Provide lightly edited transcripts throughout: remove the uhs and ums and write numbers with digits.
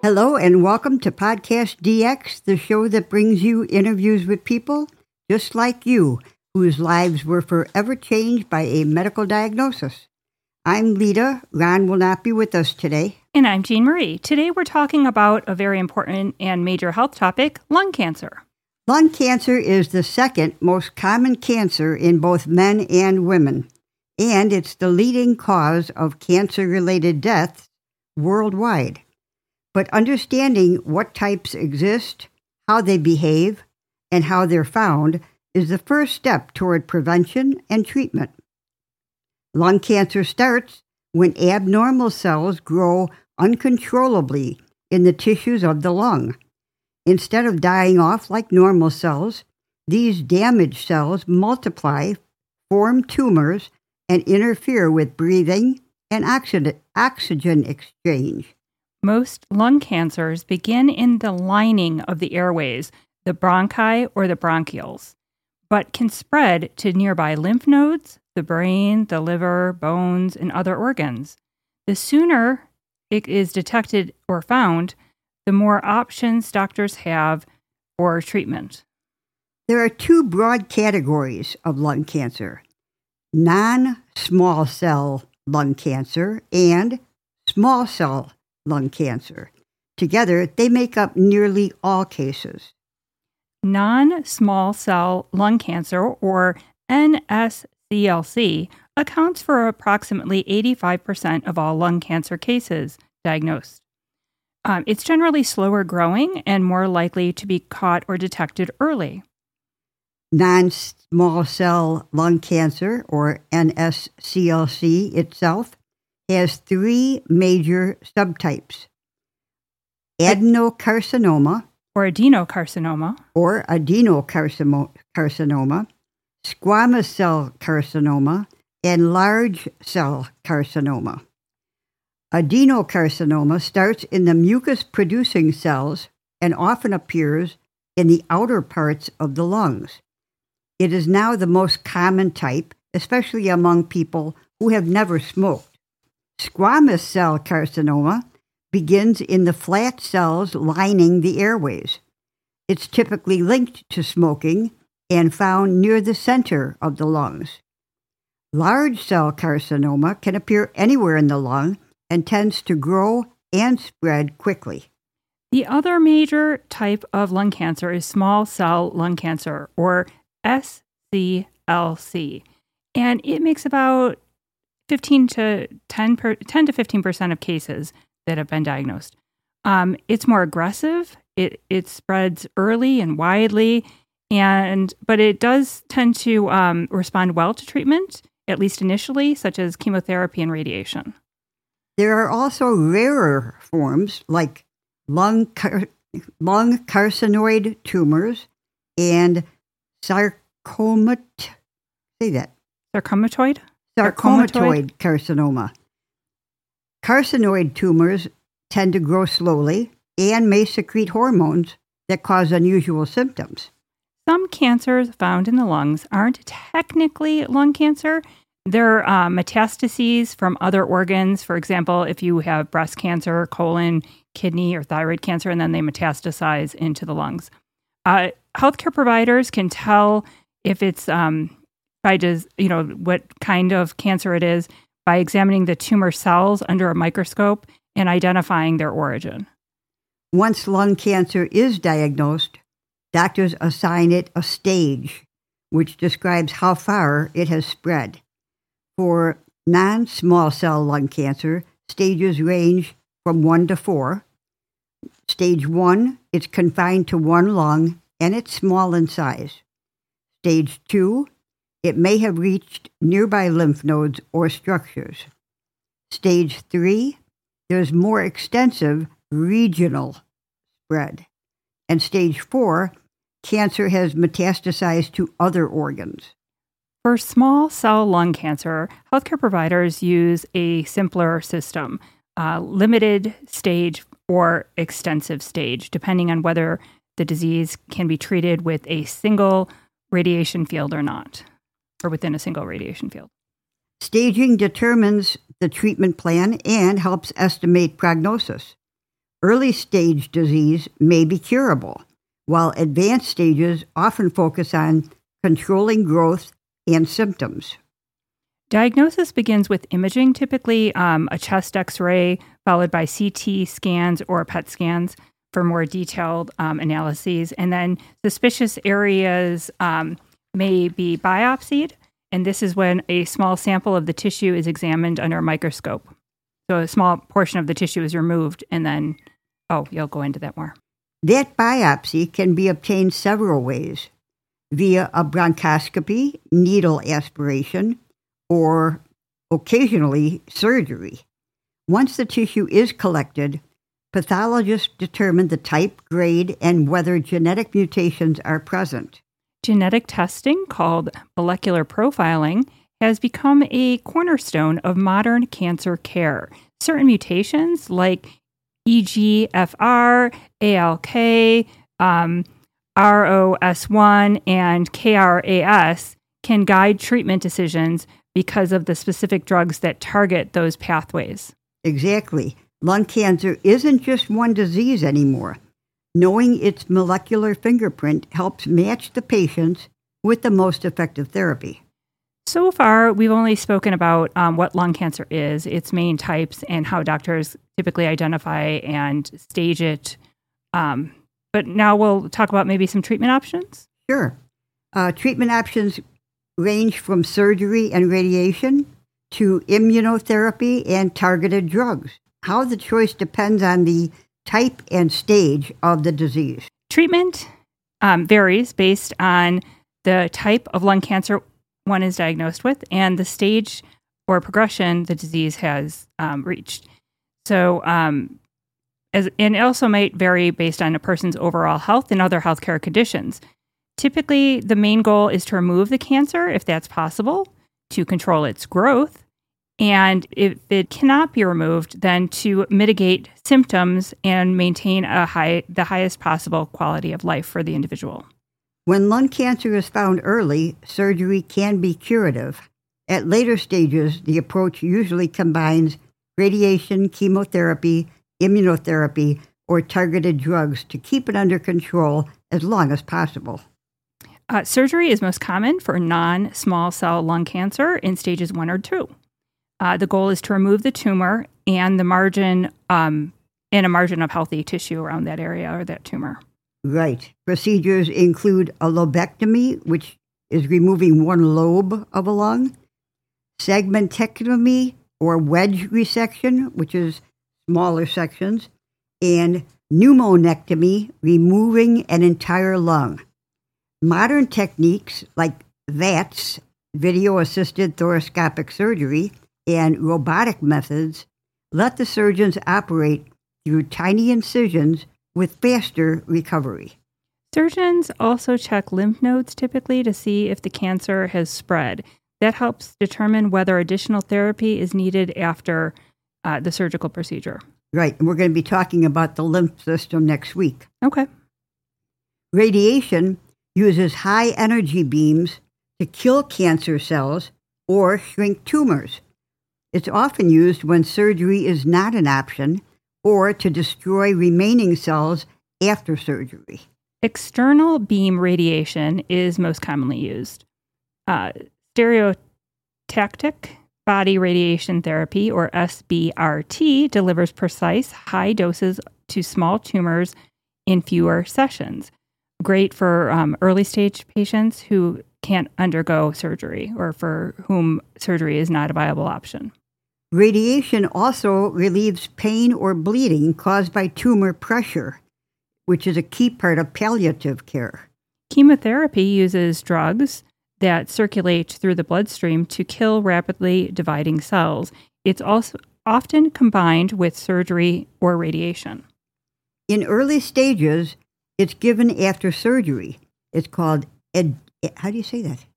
Hello and welcome to Podcast DX, the show that brings you interviews with people just like you, whose lives were forever changed by a medical diagnosis. I'm Lita. Ron will not be with us today. And I'm Jean Marie. Today we're talking about a very important and major health topic, lung cancer. Lung cancer is the second most common cancer in both men and women, and it's the leading cause of cancer-related deaths worldwide. But understanding what types exist, how they behave, and how they're found is the first step toward prevention and treatment. Lung cancer starts when abnormal cells grow uncontrollably in the tissues of the lung. Instead of dying off like normal cells, these damaged cells multiply, form tumors, and interfere with breathing and oxygen exchange. Most lung cancers begin in the lining of the airways, the bronchi or the bronchioles, but can spread to nearby lymph nodes, the brain, the liver, bones, and other organs. The sooner it is detected or found, the more options doctors have for treatment. There are two broad categories of lung cancer: non-small cell lung cancer and small cell lung cancer. Together, they make up nearly all cases. Non-small cell lung cancer, or NSCLC, accounts for approximately 85% of all lung cancer cases diagnosed. It's generally slower growing and more likely to be caught or detected early. Non-small cell lung cancer, or NSCLC itself, has three major subtypes: adenocarcinoma, or adenocarcinoma, squamous cell carcinoma, and large cell carcinoma. Adenocarcinoma starts in the mucus-producing cells and often appears in the outer parts of the lungs. It is now the most common type, especially among people who have never smoked. Squamous cell carcinoma begins in the flat cells lining the airways. It's typically linked to smoking and found near the center of the lungs. Large cell carcinoma can appear anywhere in the lung and tends to grow and spread quickly. The other major type of lung cancer is small cell lung cancer, or SCLC, and it makes about 10 to 15% of cases that have been diagnosed. It's more aggressive. It spreads early and widely, but it does tend to respond well to treatment, at least initially, such as chemotherapy and radiation. There are also rarer forms like lung carcinoid tumors and sarcomatoid carcinoma. Carcinoid tumors tend to grow slowly and may secrete hormones that cause unusual symptoms. Some cancers found in the lungs aren't technically lung cancer. They're metastases from other organs. For example, if you have breast cancer, colon, kidney, or thyroid cancer, and then they metastasize into the lungs. Healthcare providers can tell if it's what kind of cancer it is by examining the tumor cells under a microscope and identifying their origin. Once lung cancer is diagnosed, doctors assign it a stage, which describes how far it has spread. For non-small cell lung cancer, stages range from 1 to 4. Stage 1, it's confined to one lung and it's small in size. Stage 2, it may have reached nearby lymph nodes or structures. Stage 3, there's more extensive regional spread. And stage 4, cancer has metastasized to other organs. For small cell lung cancer, healthcare providers use a simpler system, limited stage or extensive stage, depending on whether the disease can be treated with a single radiation field or not, or within a single radiation field. Staging determines the treatment plan and helps estimate prognosis. Early stage disease may be curable, while advanced stages often focus on controlling growth and symptoms. Diagnosis begins with imaging, typically a chest x-ray followed by CT scans or PET scans for more detailed analyses. And then suspicious areas may be biopsied, and this is when a small sample of the tissue is examined under a microscope. So a small portion of the tissue is removed, and then, you'll go into that more. That biopsy can be obtained several ways: via a bronchoscopy, needle aspiration, or occasionally surgery. Once the tissue is collected, pathologists determine the type, grade, and whether genetic mutations are present. Genetic testing, called molecular profiling, has become a cornerstone of modern cancer care. Certain mutations like EGFR, ALK, ROS1, and KRAS can guide treatment decisions because of the specific drugs that target those pathways. Exactly. Lung cancer isn't just one disease anymore. Knowing its molecular fingerprint helps match the patients with the most effective therapy. So far, we've only spoken about what lung cancer is, its main types, and how doctors typically identify and stage it. But now we'll talk about maybe some treatment options. Sure. Treatment options range from surgery and radiation to immunotherapy and targeted drugs. How the choice depends on the type and stage of the disease. Treatment varies based on the type of lung cancer one is diagnosed with and the stage or progression the disease has reached. So, and it also might vary based on a person's overall health and other healthcare conditions. Typically, the main goal is to remove the cancer, if that's possible, to control its growth. And if it cannot be removed, then to mitigate symptoms and maintain the highest possible quality of life for the individual. When lung cancer is found early, surgery can be curative. At later stages, the approach usually combines radiation, chemotherapy, immunotherapy, or targeted drugs to keep it under control as long as possible. Surgery is most common for non-small cell lung cancer in stages 1 or 2. The goal is to remove the tumor and a margin of healthy tissue around that area or that tumor. Right. Procedures include a lobectomy, which is removing one lobe of a lung, segmentectomy or wedge resection, which is smaller sections, and pneumonectomy, removing an entire lung. Modern techniques like VATS, video-assisted thoracoscopic surgery, and robotic methods let the surgeons operate through tiny incisions with faster recovery. Surgeons also check lymph nodes typically to see if the cancer has spread. That helps determine whether additional therapy is needed after the surgical procedure. Right, and we're going to be talking about the lymph system next week. Okay. Radiation uses high energy beams to kill cancer cells or shrink tumors. It's often used when surgery is not an option or to destroy remaining cells after surgery. External beam radiation is most commonly used. Stereotactic body radiation therapy, or SBRT, delivers precise, high doses to small tumors in fewer sessions. Great for early stage patients who can't undergo surgery or for whom surgery is not a viable option. Radiation also relieves pain or bleeding caused by tumor pressure, which is a key part of palliative care. Chemotherapy uses drugs that circulate through the bloodstream to kill rapidly dividing cells. It's also often combined with surgery or radiation. In early stages, it's given after surgery. It's called, how do you say that?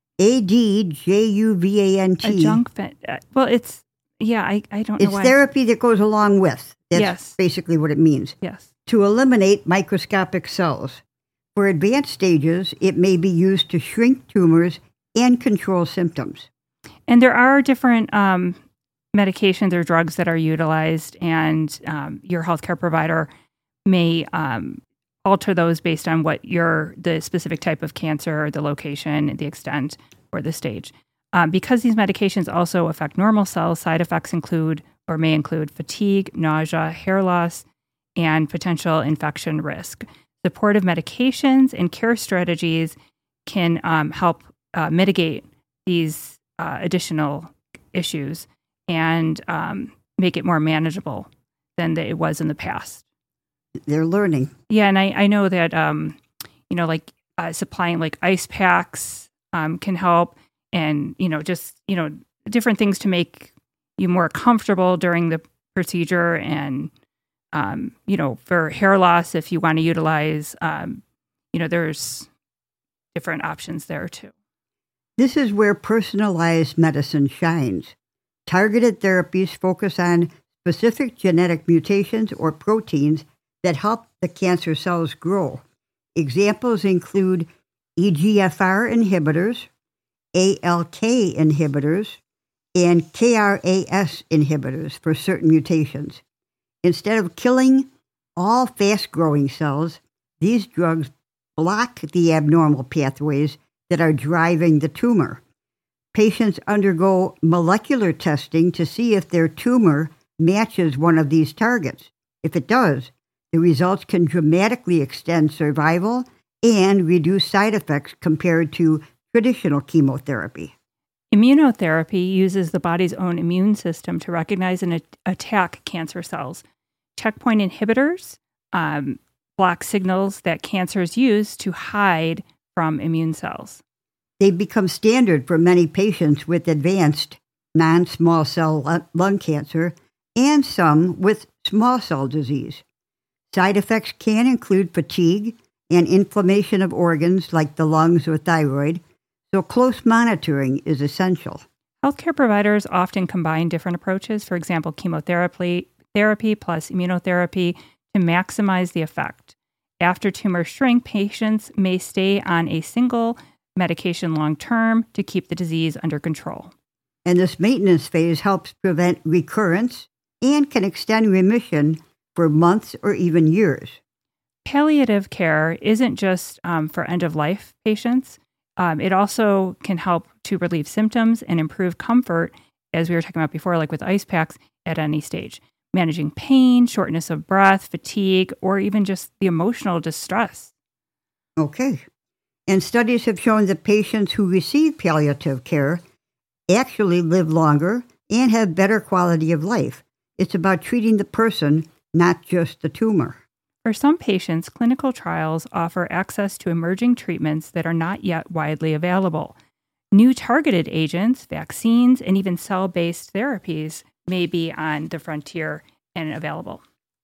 ADJUVANT. Adjuvant. Well, it's, I don't know why. It's therapy that goes along with. That's yes. basically what it means. Yes. To eliminate microscopic cells. For advanced stages, it may be used to shrink tumors and control symptoms. And there are different medications or drugs that are utilized, and your healthcare provider may alter those based on what the specific type of cancer, the location, the extent, or the stage. Because these medications also affect normal cells, side effects include or may include fatigue, nausea, hair loss, and potential infection risk. Supportive medications and care strategies can help mitigate these additional issues and make it more manageable than it was in the past. They're learning. Yeah, and I know that, supplying like ice packs can help, and, different things to make you more comfortable during the procedure. And, for hair loss, if you want to utilize, there's different options there too. This is where personalized medicine shines. Targeted therapies focus on specific genetic mutations or proteins that help the cancer cells grow. Examples include EGFR inhibitors, ALK inhibitors, and KRAS inhibitors for certain mutations. Instead of killing all fast-growing cells, these drugs block the abnormal pathways that are driving the tumor. Patients undergo molecular testing to see if their tumor matches one of these targets. If it does, the results can dramatically extend survival and reduce side effects compared to traditional chemotherapy. Immunotherapy uses the body's own immune system to recognize and attack cancer cells. Checkpoint inhibitors block signals that cancers use to hide from immune cells. They become standard for many patients with advanced non-small cell lung cancer and some with small cell disease. Side effects can include fatigue and inflammation of organs like the lungs or thyroid, so close monitoring is essential. Healthcare providers often combine different approaches, for example, chemotherapy plus immunotherapy, to maximize the effect. After tumors shrink, patients may stay on a single medication long-term to keep the disease under control. And this maintenance phase helps prevent recurrence and can extend remission for months or even years. Palliative care isn't just for end-of-life patients. It also can help to relieve symptoms and improve comfort, as we were talking about before, like with ice packs, at any stage. Managing pain, shortness of breath, fatigue, or even just the emotional distress. Okay. And studies have shown that patients who receive palliative care actually live longer and have better quality of life. It's about treating the person, not just the tumor. For some patients, clinical trials offer access to emerging treatments that are not yet widely available. New targeted agents, vaccines, and even cell-based therapies may be on the frontier and available.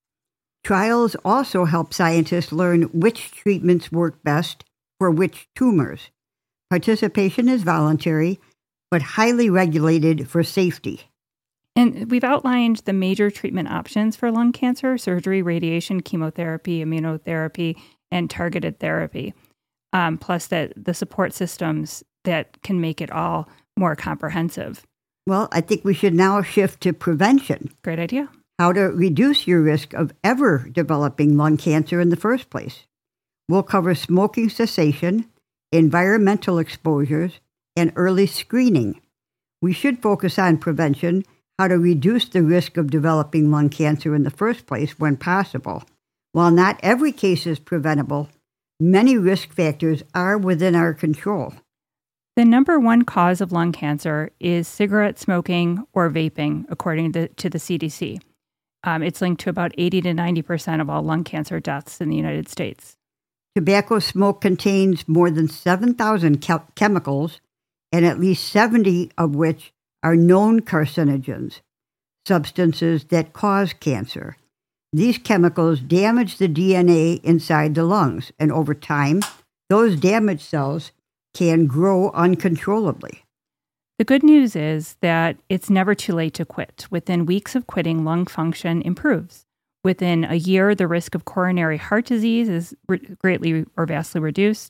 Trials also help scientists learn which treatments work best for which tumors. Participation is voluntary, but highly regulated for safety. And we've outlined the major treatment options for lung cancer: surgery, radiation, chemotherapy, immunotherapy, and targeted therapy, plus the support systems that can make it all more comprehensive. Well, I think we should now shift to prevention. Great idea. How to reduce your risk of ever developing lung cancer in the first place. We'll cover smoking cessation, environmental exposures, and early screening. We should focus on prevention, how to reduce the risk of developing lung cancer in the first place when possible. While not every case is preventable, many risk factors are within our control. The number one cause of lung cancer is cigarette smoking or vaping, according to the CDC. It's linked to about 80 to 90% of all lung cancer deaths in the United States. Tobacco smoke contains more than 7,000 chemicals, and at least 70 of which are known carcinogens, substances that cause cancer. These chemicals damage the DNA inside the lungs, and over time, those damaged cells can grow uncontrollably. The good news is that it's never too late to quit. Within weeks of quitting, lung function improves. Within a year, the risk of coronary heart disease is greatly or vastly reduced.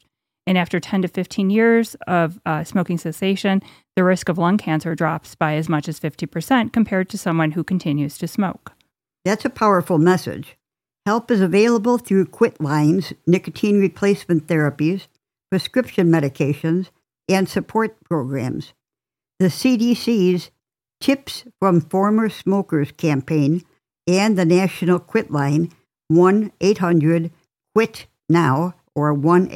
And after 10 to 15 years of smoking cessation, the risk of lung cancer drops by as much as 50% compared to someone who continues to smoke. That's a powerful message. Help is available through quit lines, nicotine replacement therapies, prescription medications, and support programs. The CDC's Tips from Former Smokers campaign and the National Quit Line, 1-800-QUIT-NOW, or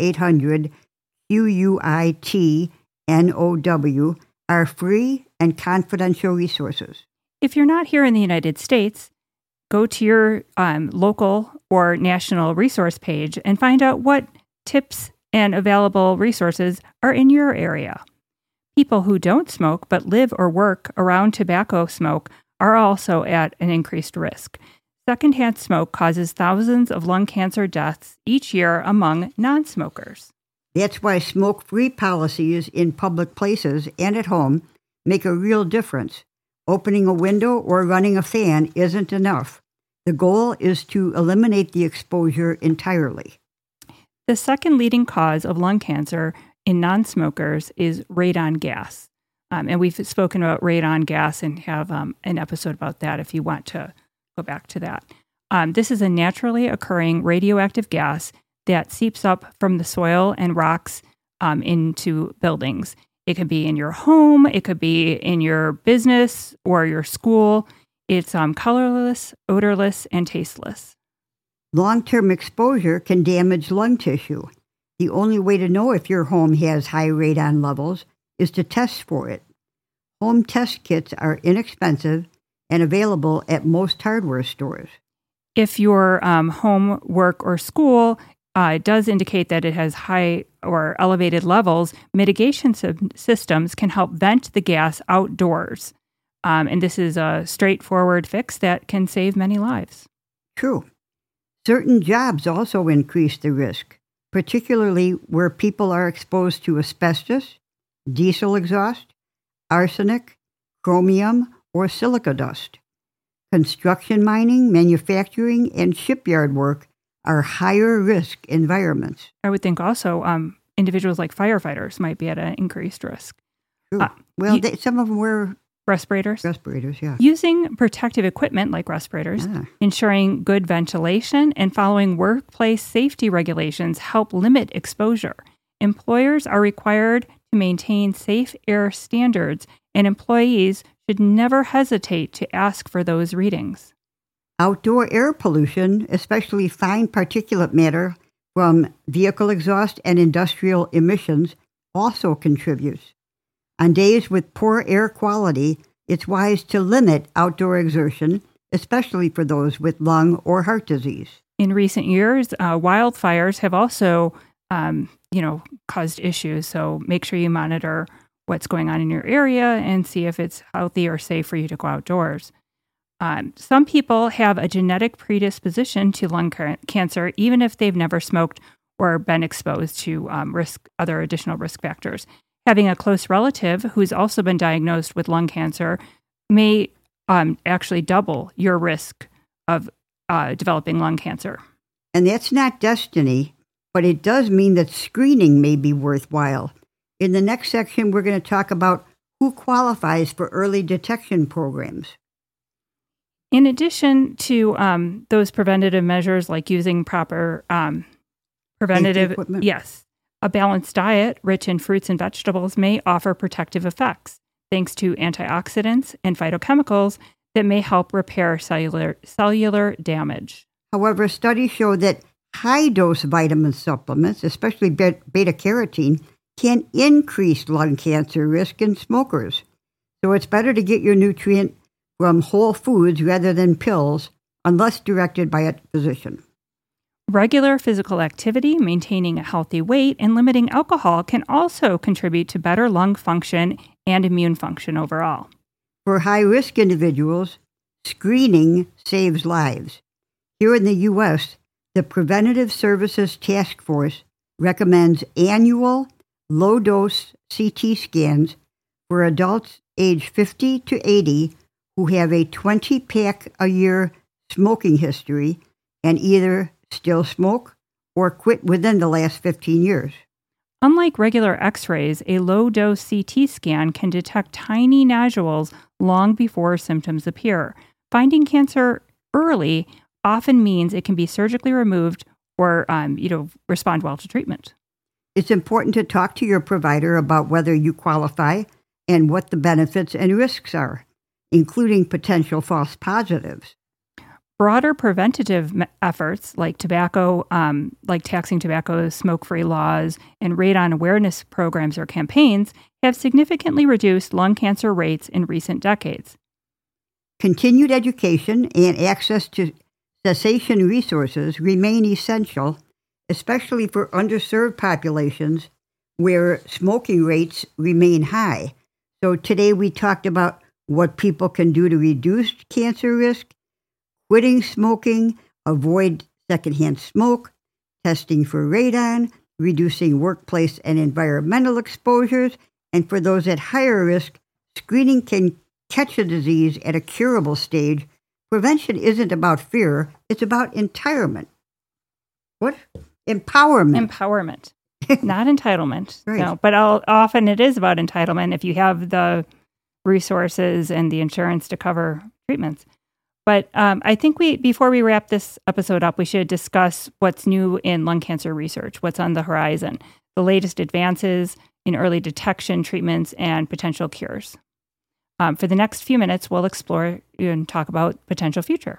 1-800-QUITNOW, are free and confidential resources. If you're not here in the United States, go to your local or national resource page and find out what tips and available resources are in your area. People who don't smoke but live or work around tobacco smoke are also at an increased risk. Secondhand smoke causes thousands of lung cancer deaths each year among non-smokers. That's why smoke-free policies in public places and at home make a real difference. Opening a window or running a fan isn't enough. The goal is to eliminate the exposure entirely. The second leading cause of lung cancer in non-smokers is radon gas. And we've spoken about radon gas and have an episode about that if you want to go back to that. This is a naturally occurring radioactive gas that seeps up from the soil and rocks into buildings. It could be in your home, it could be in your business or your school. It's colorless, odorless, and tasteless. Long-term exposure can damage lung tissue. The only way to know if your home has high radon levels is to test for it. Home test kits are inexpensive and available at most hardware stores. If your home, work, or school does indicate that it has high or elevated levels, mitigation systems can help vent the gas outdoors. And this is a straightforward fix that can save many lives. True. Certain jobs also increase the risk, particularly where people are exposed to asbestos, diesel exhaust, arsenic, chromium, or silica dust. Construction, mining, manufacturing, and shipyard work are higher risk environments. I would think also individuals like firefighters might be at an increased risk. True. Some of them wear respirators. Respirators, yeah. Using protective equipment like respirators, ensuring good ventilation, and following workplace safety regulations help limit exposure. Employers are required to maintain safe air standards, and employees should never hesitate to ask for those readings. Outdoor air pollution, especially fine particulate matter from vehicle exhaust and industrial emissions, also contributes. On days with poor air quality, it's wise to limit outdoor exertion, especially for those with lung or heart disease. In recent years, wildfires have also, caused issues. So make sure you monitor what's going on in your area and see if it's healthy or safe for you to go outdoors. Some people have a genetic predisposition to lung cancer, even if they've never smoked or been exposed to other additional risk factors. Having a close relative who's also been diagnosed with lung cancer may actually double your risk of developing lung cancer. And that's not destiny, but it does mean that screening may be worthwhile. In the next section, we're going to talk about who qualifies for early detection programs. In addition to those preventative measures like using proper preventative, yes, a balanced diet rich in fruits and vegetables may offer protective effects thanks to antioxidants and phytochemicals that may help repair cellular damage. However, studies show that high-dose vitamin supplements, especially beta-carotene, can increase lung cancer risk in smokers. So it's better to get your nutrient from whole foods rather than pills, unless directed by a physician. Regular physical activity, maintaining a healthy weight, and limiting alcohol can also contribute to better lung function and immune function overall. For high-risk individuals, screening saves lives. Here in the U.S., the Preventative Services Task Force recommends annual low-dose CT scans for adults age 50 to 80 who have a 20-pack a year smoking history and either still smoke or quit within the last 15 years. Unlike regular X-rays, a low-dose CT scan can detect tiny nodules long before symptoms appear. Finding cancer early often means it can be surgically removed or respond well to treatment. It's important to talk to your provider about whether you qualify and what the benefits and risks are, including potential false positives. Broader preventative efforts like tobacco, like taxing tobacco, smoke-free laws, and radon awareness programs or campaigns have significantly reduced lung cancer rates in recent decades. Continued education and access to cessation resources remain essential, especially for underserved populations where smoking rates remain high. So today we talked about what people can do to reduce cancer risk, quitting smoking, avoid secondhand smoke, testing for radon, reducing workplace and environmental exposures, and for those at higher risk, screening can catch a disease at a curable stage. Prevention isn't about fear, it's about empowerment. What? Empowerment. Empowerment, not entitlement. Right. No, but often it is about entitlement if you have the resources and the insurance to cover treatments. But I think before we wrap this episode up, we should discuss what's new in lung cancer research, what's on the horizon, the latest advances in early detection, treatments, and potential cures. For the next few minutes, we'll explore and talk about potential future.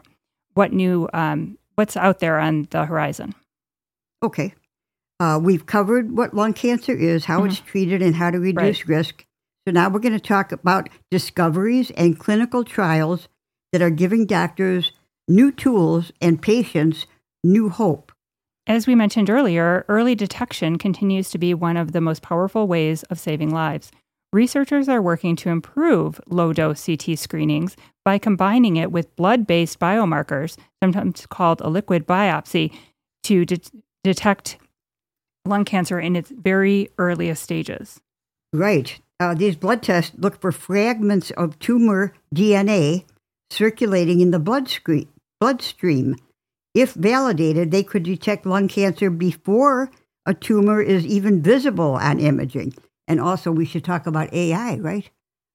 What's out there on the horizon? Okay. We've covered what lung cancer is, how it's treated, and how to reduce risk. So now we're going to talk about discoveries and clinical trials that are giving doctors new tools and patients new hope. As we mentioned earlier, early detection continues to be one of the most powerful ways of saving lives. Researchers are working to improve low-dose CT screenings by combining it with blood-based biomarkers, sometimes called a liquid biopsy, to detect lung cancer in its very earliest stages. Right. These blood tests look for fragments of tumor DNA circulating in the bloodstream. If validated, they could detect lung cancer before a tumor is even visible on imaging. And also, we should talk about AI, right?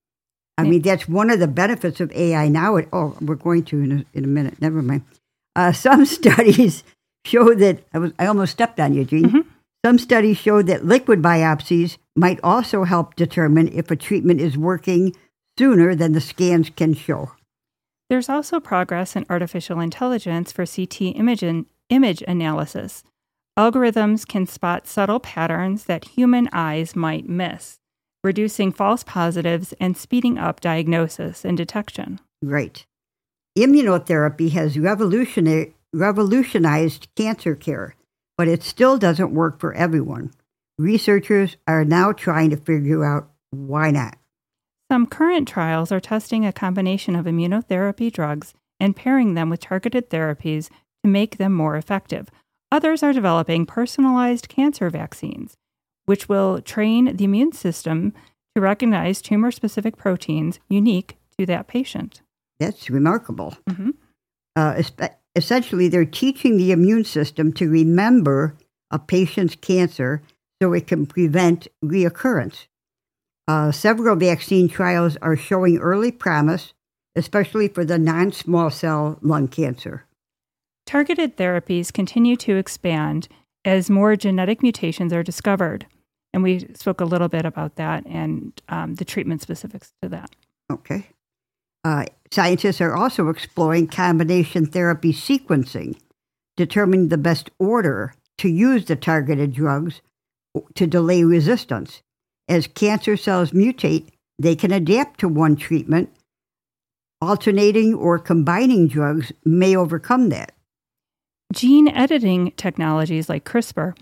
I mean, that's one of the benefits of AI now. We're going to in a minute. Never mind. Some studies show that I almost stepped on you, Jean. Mm-hmm. Some studies show that liquid biopsies might also help determine if a treatment is working sooner than the scans can show. There's also progress in artificial intelligence for CT image analysis. Algorithms can spot subtle patterns that human eyes might miss, reducing false positives and speeding up diagnosis and detection. Right. Immunotherapy has revolutionized cancer care, but it still doesn't work for everyone. Researchers are now trying to figure out why not. Some current trials are testing a combination of immunotherapy drugs and pairing them with targeted therapies to make them more effective. Others are developing personalized cancer vaccines, which will train the immune system to recognize tumor-specific proteins unique to that patient. That's remarkable. Mm-hmm. Essentially, they're teaching the immune system to remember a patient's cancer so it can prevent reoccurrence. Several vaccine trials are showing early promise, especially for the non-small cell lung cancer. Targeted therapies continue to expand as more genetic mutations are discovered. And we spoke a little bit about that and the treatment specifics to that. Okay. Scientists are also exploring combination therapy sequencing, determining the best order to use the targeted drugs to delay resistance. As cancer cells mutate, they can adapt to one treatment. Alternating or combining drugs may overcome that. Gene editing technologies like CRISPR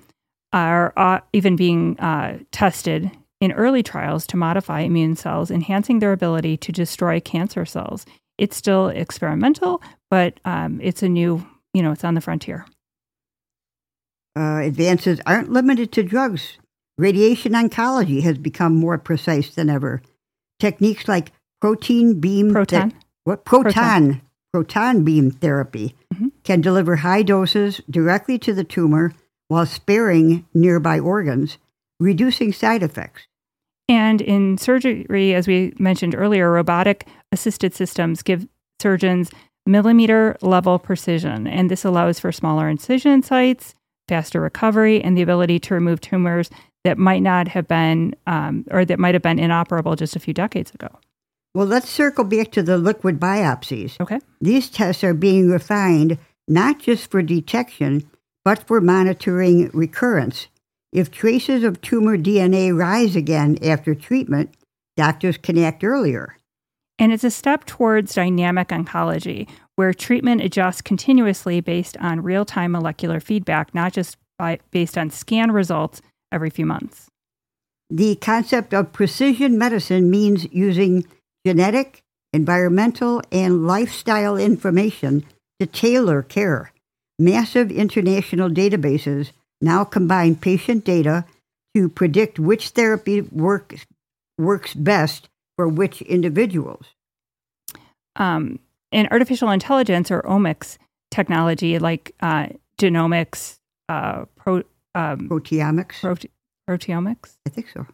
are even being tested in early trials to modify immune cells, enhancing their ability to destroy cancer cells. It's still experimental, but it's it's on the frontier. Advances aren't limited to drugs. Radiation oncology has become more precise than ever. Techniques like proton beam therapy can deliver high doses directly to the tumor while sparing nearby organs. reducing side effects. And in surgery, as we mentioned earlier, robotic-assisted systems give surgeons millimeter-level precision, and this allows for smaller incision sites, faster recovery, and the ability to remove tumors that might not have been, or that might have been inoperable just a few decades ago. Well, let's circle back to the liquid biopsies. Okay. These tests are being refined not just for detection, but for monitoring recurrence. If traces of tumor DNA rise again after treatment, doctors can act earlier. And it's a step towards dynamic oncology, where treatment adjusts continuously based on real-time molecular feedback, not just based on scan results every few months. The concept of precision medicine means using genetic, environmental, and lifestyle information to tailor care. Massive international databases now combine patient data to predict which therapy works best for which individuals. And artificial intelligence or omics technology like genomics, proteomics. Proteomics? I think so.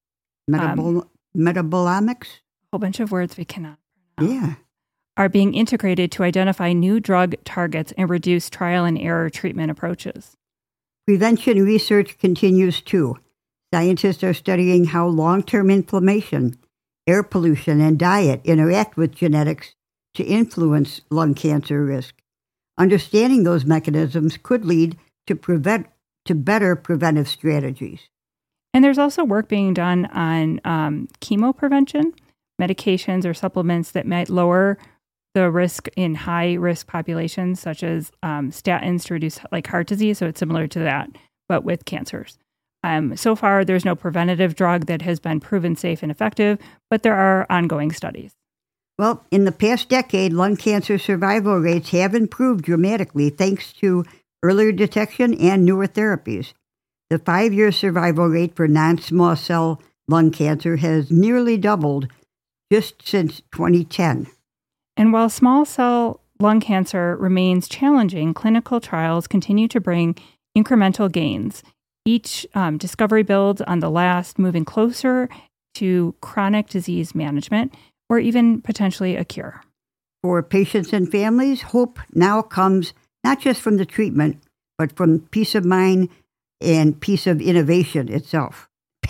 Metabolomics? A whole bunch of words we cannot pronounce. Yeah. Are being integrated to identify new drug targets and reduce trial and error treatment approaches. Prevention research continues too. Scientists are studying how long-term inflammation, air pollution, and diet interact with genetics to influence lung cancer risk. Understanding those mechanisms could lead to better preventive strategies. And there's also work being done on chemo prevention, medications or supplements that might lower the risk in high-risk populations, such as statins to reduce heart disease. So it's similar to that, but with cancers. So far, there's no preventative drug that has been proven safe and effective, but there are ongoing studies. Well, in the past decade, lung cancer survival rates have improved dramatically thanks to earlier detection and newer therapies. The 5-year survival rate for non-small cell lung cancer has nearly doubled just since 2010. And while small cell lung cancer remains challenging, clinical trials continue to bring incremental gains. Each discovery builds on the last, moving closer to chronic disease management or even potentially a cure. For patients and families, hope now comes not just from the treatment, but from peace of mind and pace of innovation itself.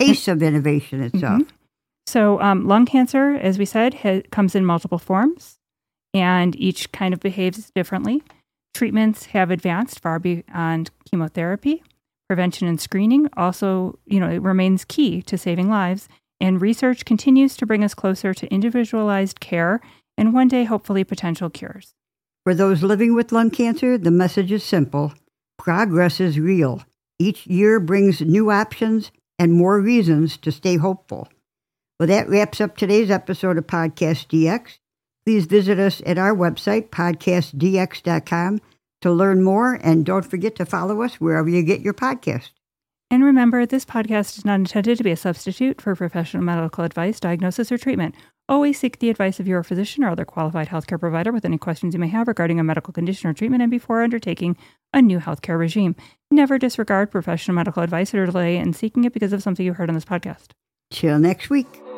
Mm-hmm. So lung cancer, as we said, comes in multiple forms, and each kind of behaves differently. Treatments have advanced far beyond chemotherapy. Prevention and screening also, it remains key to saving lives, and research continues to bring us closer to individualized care and one day, hopefully, potential cures. For those living with lung cancer, the message is simple. Progress is real. Each year brings new options and more reasons to stay hopeful. Well, that wraps up today's episode of Podcast DX. Please visit us at our website, podcastdx.com, to learn more, and don't forget to follow us wherever you get your podcast. And remember, this podcast is not intended to be a substitute for professional medical advice, diagnosis, or treatment. Always seek the advice of your physician or other qualified healthcare provider with any questions you may have regarding a medical condition or treatment and before undertaking a new healthcare regime. Never disregard professional medical advice or delay in seeking it because of something you heard on this podcast. Till next week.